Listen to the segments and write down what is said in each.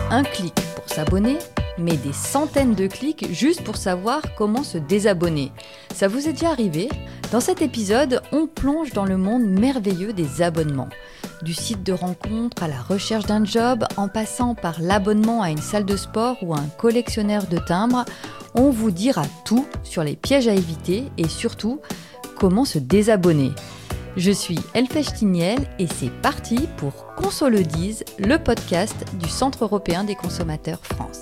un clic pour s'abonner, mais des centaines de clics juste pour savoir comment se désabonner. Ça vous est déjà arrivé ? Dans cet épisode, on plonge dans le monde merveilleux des abonnements. Du site de rencontre à la recherche d'un job, en passant par l'abonnement à une salle de sport ou à un collectionneur de timbres, on vous dira tout sur les pièges à éviter et surtout, comment se désabonner. Je suis Elfèche Tignel et c'est parti pour Qu'on se le dise, le podcast du Centre européen des consommateurs France.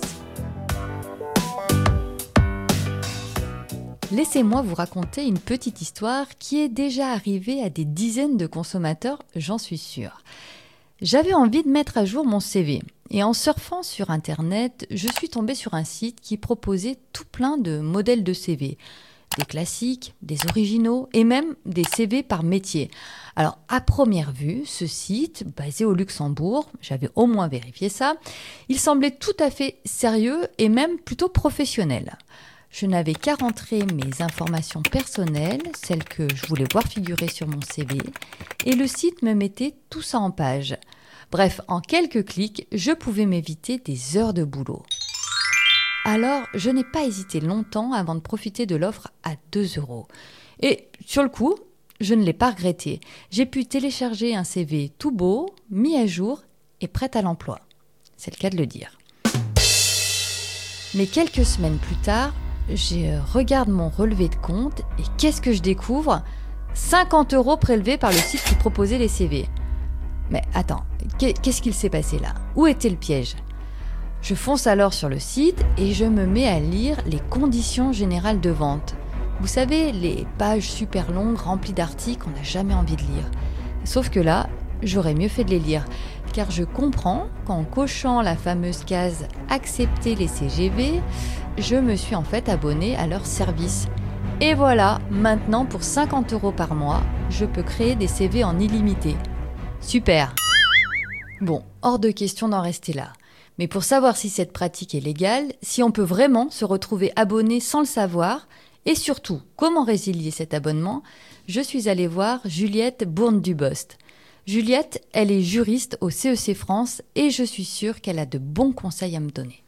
Laissez-moi vous raconter une petite histoire qui est déjà arrivée à des dizaines de consommateurs, j'en suis sûre. J'avais envie de mettre à jour mon CV et en surfant sur Internet, je suis tombée sur un site qui proposait tout plein de modèles de CV. Des classiques, des originaux et même des CV par métier. Alors, à première vue, ce site, basé au Luxembourg, j'avais au moins vérifié ça, il semblait tout à fait sérieux et même plutôt professionnel. Je n'avais qu'à rentrer mes informations personnelles, celles que je voulais voir figurer sur mon CV, et le site me mettait tout ça en page. Bref, en quelques clics, je pouvais m'éviter des heures de boulot. Alors, je n'ai pas hésité longtemps avant de profiter de l'offre à 2 €. Et sur le coup, je ne l'ai pas regretté. J'ai pu télécharger un CV tout beau, mis à jour et prêt à l'emploi. C'est le cas de le dire. Mais quelques semaines plus tard, je regarde mon relevé de compte et qu'est-ce que je découvre ? 50 € prélevés par le site qui proposait les CV. Mais attends, qu'est-ce qu'il s'est passé là ? Où était le piège ? Je fonce alors sur le site et je me mets à lire les conditions générales de vente. Vous savez, les pages super longues remplies d'articles qu'on n'a jamais envie de lire. Sauf que là, j'aurais mieux fait de les lire, car je comprends qu'en cochant la fameuse case « Accepter les CGV », je me suis en fait abonnée à leur service. Et voilà, maintenant pour 50 € par mois, je peux créer des CV en illimité. Super ! Bon, hors de question d'en rester là. Mais pour savoir si cette pratique est légale, si on peut vraiment se retrouver abonné sans le savoir, et surtout, comment résilier cet abonnement, je suis allée voir Juliette Bourne-Dubost. Juliette, elle est juriste au CEC France et je suis sûre qu'elle a de bons conseils à me donner.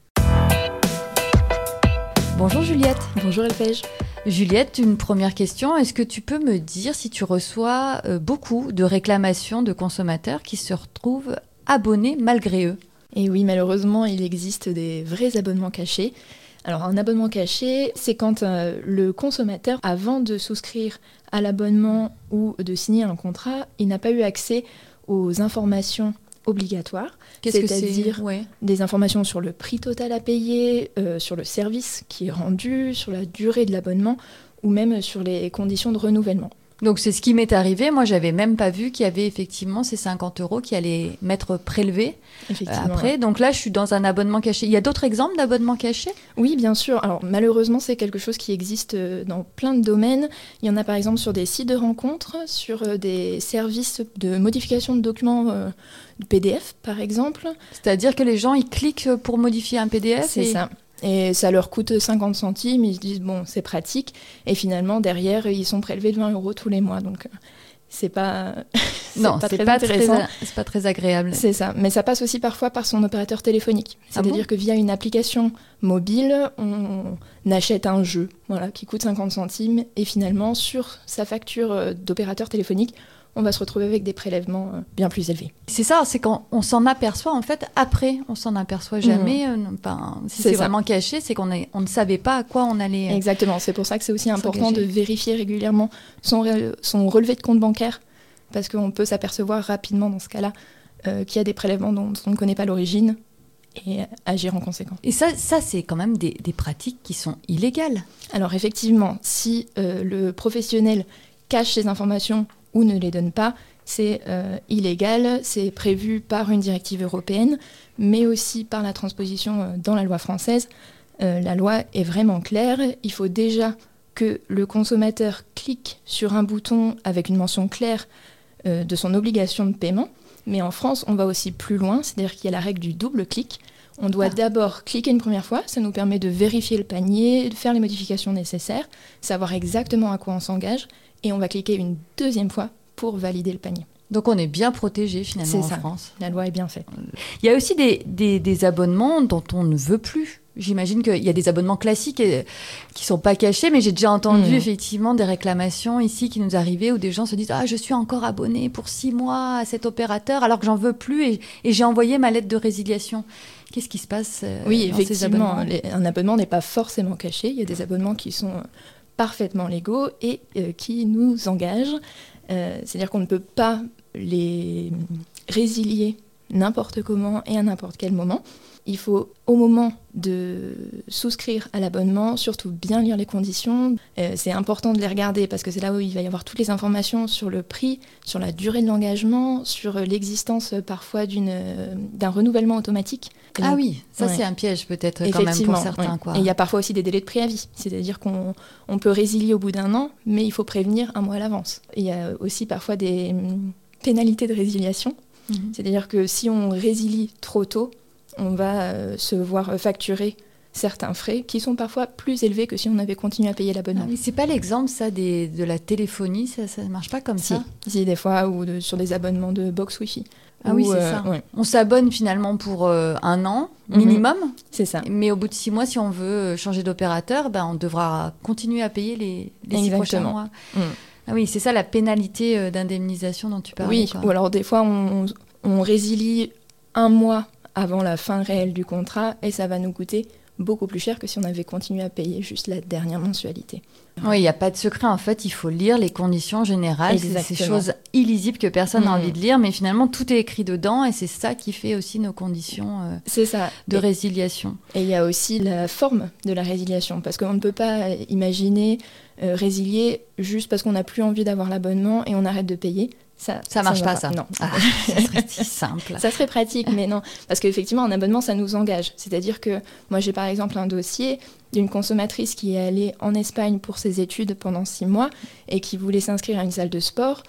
Bonjour Juliette. Bonjour Elfèche. Juliette, une première question. Est-ce que tu peux me dire si tu reçois beaucoup de réclamations de consommateurs qui se retrouvent abonnés malgré eux ? Et oui, malheureusement, il existe des vrais abonnements cachés. Alors, un abonnement caché, c'est quand le consommateur, avant de souscrire à l'abonnement ou de signer un contrat, il n'a pas eu accès aux informations obligatoires, c'est-à-dire des informations sur le prix total à payer, sur le service qui est rendu, sur la durée de l'abonnement ou même sur les conditions de renouvellement. Donc c'est ce qui m'est arrivé, moi j'avais même pas vu qu'il y avait effectivement ces 50 € qui allaient m'être prélevés après. Ouais. Donc là je suis dans un abonnement caché. Il y a d'autres exemples d'abonnements cachés ? Oui, bien sûr. Alors malheureusement c'est quelque chose qui existe dans plein de domaines. Il y en a par exemple sur des sites de rencontres, sur des services de modification de documents PDF par exemple. C'est-à-dire que les gens ils cliquent pour modifier un PDF ? C'est ça. Et ça leur coûte 50 centimes, ils se disent bon c'est pratique, et finalement derrière ils sont prélevés de 20 € tous les mois, donc c'est pas c'est pas très agréable. C'est ça, mais ça passe aussi parfois par son opérateur téléphonique, c'est-à-dire que via une application mobile, on achète un jeu qui coûte 50 centimes, et finalement sur sa facture d'opérateur téléphonique, on va se retrouver avec des prélèvements bien plus élevés. C'est ça, c'est quand on s'en aperçoit, en fait, après, on s'en aperçoit jamais. Si c'est vraiment caché, c'est qu'on ne savait pas à quoi on allait... Exactement, c'est pour ça que c'est aussi important de vérifier régulièrement son relevé de compte bancaire, parce qu'on peut s'apercevoir rapidement, dans ce cas-là, qu'il y a des prélèvements dont on ne connaît pas l'origine, et agir en conséquence. Et ça c'est quand même des pratiques qui sont illégales. Alors effectivement, si le professionnel cache ses informations ou ne les donne pas, c'est illégal, c'est prévu par une directive européenne, mais aussi par la transposition dans la loi française. La loi est vraiment claire, il faut déjà que le consommateur clique sur un bouton avec une mention claire de son obligation de paiement, mais en France, on va aussi plus loin, c'est-à-dire qu'il y a la règle du double clic. On doit d'abord cliquer une première fois, ça nous permet de vérifier le panier, de faire les modifications nécessaires, savoir exactement à quoi on s'engage, et on va cliquer une deuxième fois pour valider le panier. Donc on est bien protégé finalement C'est en ça. France. La loi est bien faite. Il y a aussi des abonnements dont on ne veut plus. J'imagine qu'il y a des abonnements classiques qui sont pas cachés, mais j'ai déjà entendu effectivement des réclamations ici qui nous arrivaient où des gens se disent « Ah, je suis encore abonné pour 6 mois à cet opérateur alors que j'en veux plus et j'ai envoyé ma lettre de résiliation. » Qu'est-ce qui se passe Oui, dans ces effectivement, abonnements un abonnement n'est pas forcément caché. Il y a des abonnements qui sont parfaitement légaux et qui nous engagent. C'est-à-dire qu'on ne peut pas les résilier n'importe comment et à n'importe quel moment. Il faut, au moment de souscrire à l'abonnement, surtout bien lire les conditions. C'est important de les regarder parce que c'est là où il va y avoir toutes les informations sur le prix, sur la durée de l'engagement, sur l'existence parfois d'un renouvellement automatique. Ah oui, ça c'est un piège peut-être quand même pour certains. Oui. Quoi. Et il y a parfois aussi des délais de préavis, c'est-à-dire qu'on peut résilier au bout d'un an, mais il faut prévenir un mois à l'avance. Et il y a aussi parfois des pénalités de résiliation, c'est-à-dire que si on résilie trop tôt, on va se voir facturer certains frais qui sont parfois plus élevés que si on avait continué à payer l'abonnement. Ah oui, c'est pas l'exemple ça de la téléphonie, ça ne marche pas comme ça. Si, des fois, ou sur des abonnements de box Wi-Fi. Ah oui, c'est ça. Ouais. On s'abonne finalement pour un an minimum. C'est ça. Mais au bout de 6 mois, si on veut changer d'opérateur, on devra continuer à payer les 6 prochains mois. Ah oui, c'est ça la pénalité d'indemnisation dont tu parlais. Oui, ou alors des fois, on résilie un mois avant la fin réelle du contrat et ça va nous coûter beaucoup plus cher que si on avait continué à payer juste la dernière mensualité. Oui, il n'y a pas de secret en fait, il faut lire les conditions générales, c'est ces choses illisibles que personne n'a envie de lire, mais finalement tout est écrit dedans et c'est ça qui fait aussi nos conditions de résiliation. Et il y a aussi la forme de la résiliation, parce qu'on ne peut pas imaginer résilier juste parce qu'on n'a plus envie d'avoir l'abonnement et on arrête de payer. Ça marche pas, ça. Non. Ah, ça serait si simple. Ça serait pratique, mais non. Parce qu'effectivement, un abonnement, ça nous engage. C'est-à-dire que moi, j'ai par exemple un dossier d'une consommatrice qui est allée en Espagne pour ses études pendant 6 mois et qui voulait s'inscrire à une salle de sport.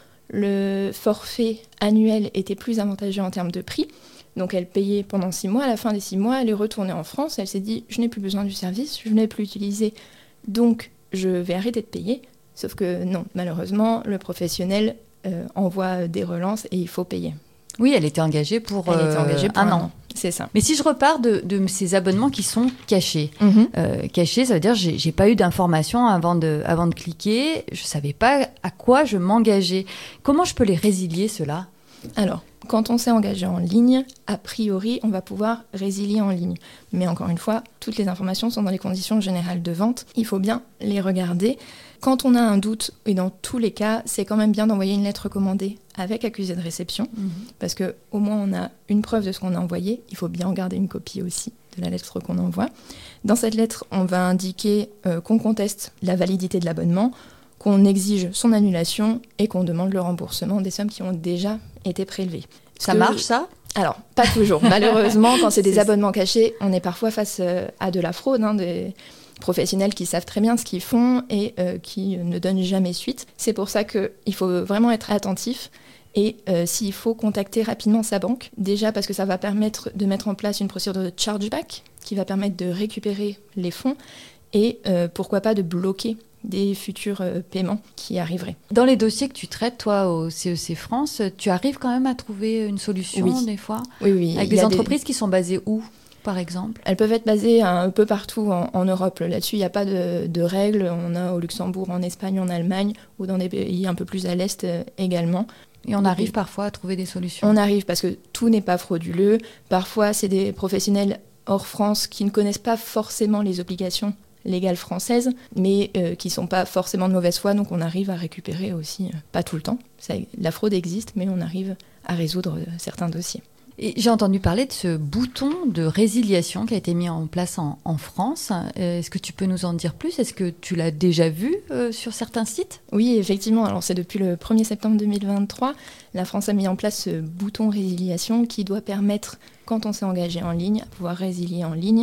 Le forfait annuel était plus avantageux en termes de prix. Donc elle payait pendant 6 mois. À la fin des 6 mois, elle est retournée en France. Elle s'est dit, je n'ai plus besoin du service, je ne l'ai plus utilisé. Donc, je vais arrêter de payer. Sauf que non, malheureusement, le professionnel envoie des relances et il faut payer. Oui, elle était engagée pour, un an. C'est ça. Mais si je repars de ces abonnements qui sont cachés, cachés, ça veut dire que j'ai pas eu d'informations avant de cliquer, je savais pas à quoi je m'engageais. Comment je peux les résilier, ceux-là ? Alors, quand on s'est engagé en ligne, a priori, on va pouvoir résilier en ligne. Mais encore une fois, toutes les informations sont dans les conditions générales de vente. Il faut bien les regarder. Quand on a un doute, et dans tous les cas, c'est quand même bien d'envoyer une lettre recommandée avec accusé de réception, parce qu'au moins on a une preuve de ce qu'on a envoyé. Il faut bien en garder une copie aussi de la lettre qu'on envoie. Dans cette lettre, on va indiquer qu'on conteste la validité de l'abonnement, qu'on exige son annulation et qu'on demande le remboursement des sommes qui ont déjà été prélevées. Ça marche, ça ? Alors, pas toujours. Malheureusement, quand c'est des abonnements cachés, on est parfois face à de la fraude, des professionnels qui savent très bien ce qu'ils font et qui ne donnent jamais suite. C'est pour ça qu'il faut vraiment être attentif et s'il faut contacter rapidement sa banque, déjà parce que ça va permettre de mettre en place une procédure de chargeback qui va permettre de récupérer les fonds et pourquoi pas de bloquer des futurs paiements qui arriveraient. Dans les dossiers que tu traites, toi, au CEC France, tu arrives quand même à trouver une solution des fois ? Oui. Avec des entreprises qui sont basées où, par exemple ? Elles peuvent être basées un peu partout en Europe. Là-dessus, il n'y a pas de règles. On a au Luxembourg, en Espagne, en Allemagne, ou dans des pays un peu plus à l'Est également. Et on arrive parfois à trouver des solutions ? On arrive parce que tout n'est pas frauduleux. Parfois, c'est des professionnels hors France qui ne connaissent pas forcément les obligations légales françaises, mais qui ne sont pas forcément de mauvaise foi, donc on arrive à récupérer aussi, pas tout le temps. La fraude existe, mais on arrive à résoudre certains dossiers. Et j'ai entendu parler de ce bouton de résiliation qui a été mis en place en France. Est-ce que tu peux nous en dire plus ? Est-ce que tu l'as déjà vu sur certains sites ? Oui, effectivement. Alors, c'est depuis le 1er septembre 2023. La France a mis en place ce bouton résiliation qui doit permettre, quand on s'est engagé en ligne, à pouvoir résilier en ligne.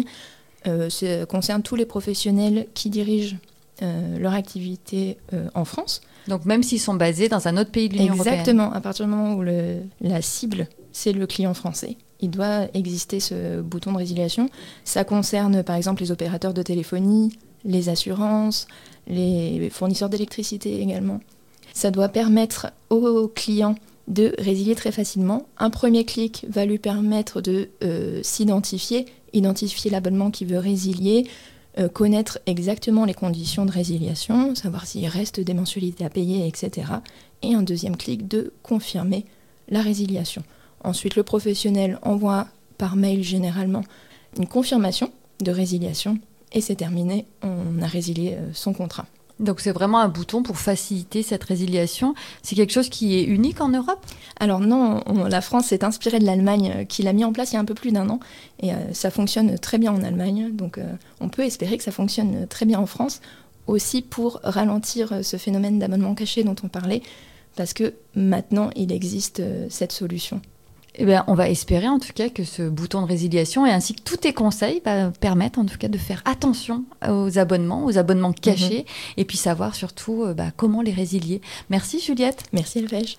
Ça concerne tous les professionnels qui dirigent leur activité en France. Donc même s'ils sont basés dans un autre pays de l'Union européenne. Exactement. À partir du moment où la cible, c'est le client français, il doit exister ce bouton de résiliation. Ça concerne par exemple les opérateurs de téléphonie, les assurances, les fournisseurs d'électricité également. Ça doit permettre aux clients de résilier très facilement. Un premier clic va lui permettre de s'identifier, identifier l'abonnement qu'il veut résilier, connaître exactement les conditions de résiliation, savoir s'il reste des mensualités à payer, etc. Et un deuxième clic de confirmer la résiliation. Ensuite, le professionnel envoie par mail généralement une confirmation de résiliation et c'est terminé, on a résilié son contrat. Donc c'est vraiment un bouton pour faciliter cette résiliation. C'est quelque chose qui est unique en Europe ? Alors non, la France s'est inspirée de l'Allemagne qui l'a mis en place il y a un peu plus d'1 an et ça fonctionne très bien en Allemagne. Donc on peut espérer que ça fonctionne très bien en France aussi pour ralentir ce phénomène d'abonnement caché dont on parlait parce que maintenant il existe cette solution. Eh bien, on va espérer en tout cas que ce bouton de résiliation et ainsi que tous tes conseils permettent en tout cas de faire attention aux abonnements cachés et puis savoir surtout comment les résilier. Merci Juliette. Merci Elvège.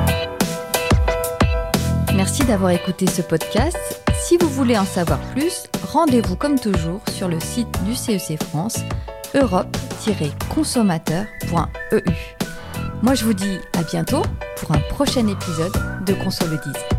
Merci d'avoir écouté ce podcast. Si vous voulez en savoir plus, rendez-vous comme toujours sur le site du CEC France, europe-consommateur.eu. Moi je vous dis à bientôt pour un prochain épisode de Conso le dise.